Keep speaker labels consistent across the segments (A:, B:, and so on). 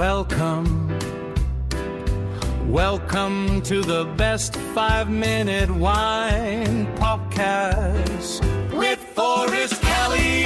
A: Welcome to the best 5-minute wine podcast with Forrest Kelly.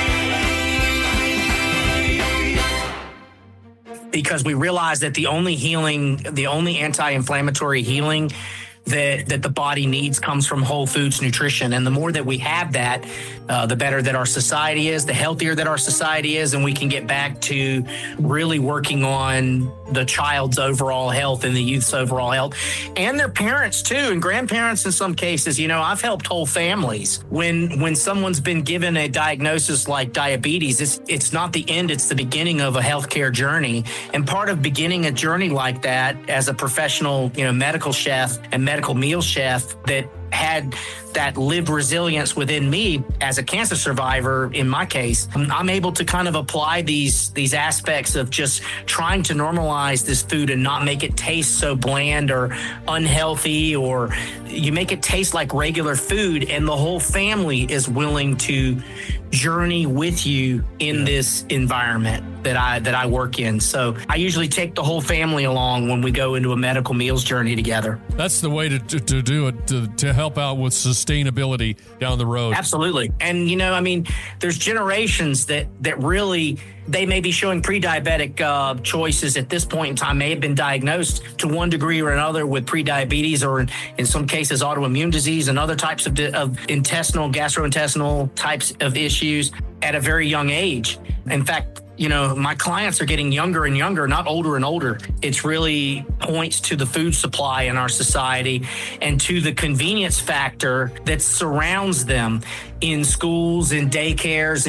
B: Because we realize that the only anti-inflammatory healing that the body needs comes from whole foods nutrition. And the more that we have that, the better that our society is, the healthier that our society is, and we can get back to really working on the child's overall health and the youth's overall health and their parents too, and grandparents in some cases. You know, I've helped whole families when someone's been given a diagnosis like diabetes. It's not the end, it's the beginning of a healthcare journey. And part of beginning a journey like that as a professional, medical chef and medical meal chef that had that lived resilience within me as a cancer survivor, in my case, I'm able to kind of apply these aspects of just trying to normalize this food and not make it taste so bland or unhealthy, or you make it taste like regular food, and the whole family is willing to journey with you in this environment that I work in. So I usually take the whole family along when we go into a medical meals journey together.
C: That's the way to do it, to help out with sustainability down the road.
B: Absolutely. And, there's generations that really, they may be showing pre-diabetic choices at this point in time, may have been diagnosed to one degree or another with pre-diabetes, or in some cases autoimmune disease and other types of gastrointestinal types of issues at a very young age. In fact, my clients are getting younger and younger, not older and older. It's really points to the food supply in our society and to the convenience factor that surrounds them in schools, in daycares,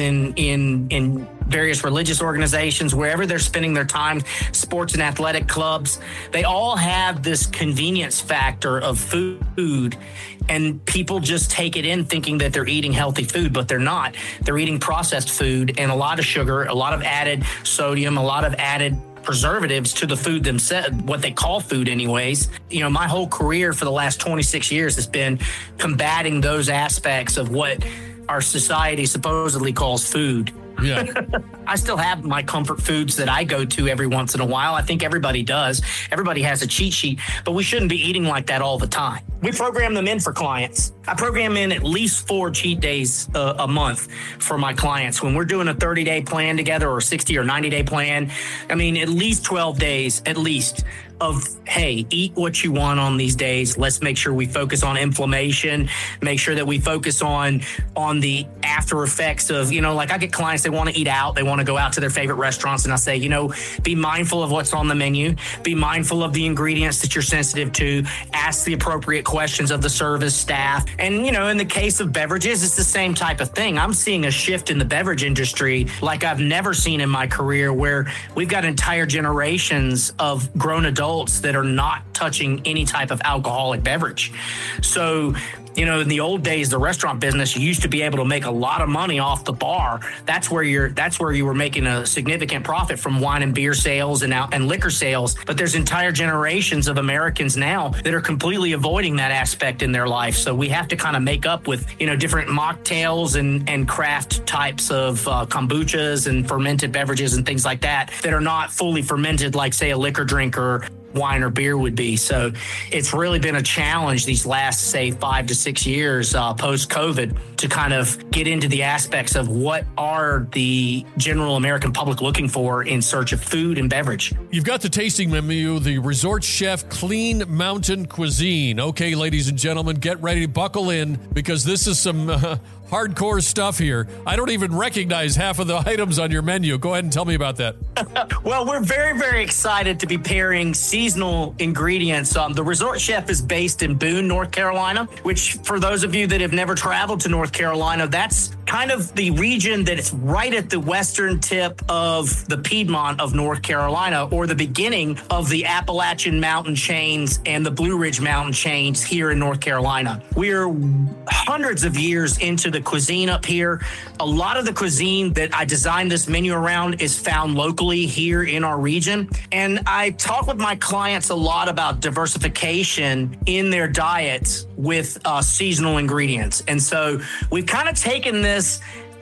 B: in various religious organizations, wherever they're spending their time, sports and athletic clubs. They all have this convenience factor of food, and people just take it in thinking that they're eating healthy food, but they're not. They're eating processed food and a lot of sugar, a lot of added sodium, a lot of added preservatives to the food themselves, what they call food anyways. My whole career for the last 26 years has been combating those aspects of what our society supposedly calls food.
C: Yeah.
B: I still have my comfort foods that I go to every once in a while. I think everybody does. Everybody has a cheat sheet, but we shouldn't be eating like that all the time. We program them in for clients. I program in at least 4 cheat days a month for my clients. When we're doing a 30-day plan together, or 60 or 90-day plan, at least 12 days, at least, of, hey, eat what you want on these days. Let's make sure we focus on inflammation, make sure that we focus on the after effects of, like I get clients, they want to eat out, they want to go out to their favorite restaurants, and I say, be mindful of what's on the menu, be mindful of the ingredients that you're sensitive to, ask the appropriate questions of the service staff. And, in the case of beverages, it's the same type of thing. I'm seeing a shift in the beverage industry like I've never seen in my career, where we've got entire generations of grown adults that are not touching any type of alcoholic beverage. So, in the old days, the restaurant business, you used to be able to make a lot of money off the bar. That's where you were making a significant profit from wine and beer sales and liquor sales. But there's entire generations of Americans now that are completely avoiding that aspect in their life. So we have to kind of make up with, different mocktails and craft types of kombuchas and fermented beverages and things like that are not fully fermented like, say, a liquor drink or wine or beer would be. So it's really been a challenge these last, say, 5 to 6 years post-COVID to kind of get into the aspects of what are the general American public looking for in search of food and beverage.
C: You've got the tasting menu, the Resort Chef Clean Mountain Cuisine. Okay, ladies and gentlemen, get ready to buckle in, because this is some hardcore stuff here. I don't even recognize half of the items on your menu. Go ahead and tell me about that.
B: Well, we're very, very excited to be pairing seasonal ingredients. The Resort Chef is based in Boone, North Carolina, which for those of you that have never traveled to North Carolina, that's kind of the region that is right at the western tip of the Piedmont of North Carolina, or the beginning of the Appalachian Mountain chains and the Blue Ridge Mountain chains here in North Carolina. We're hundreds of years into the cuisine up here. A lot of the cuisine that I designed this menu around is found locally here in our region. And I talk with my clients a lot about diversification in their diets with seasonal ingredients. And so we've kind of taken this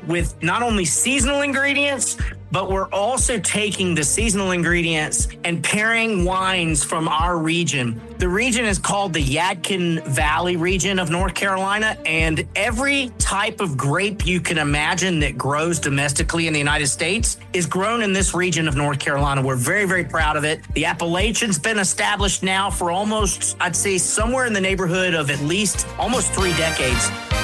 B: with not only seasonal ingredients, but we're also taking the seasonal ingredients and pairing wines from our region. The region is called the Yadkin Valley region of North Carolina, and every type of grape you can imagine that grows domestically in the United States is grown in this region of North Carolina. We're very, very proud of it. The appellation's been established now for almost, I'd say, somewhere in the neighborhood of at least almost 3 decades.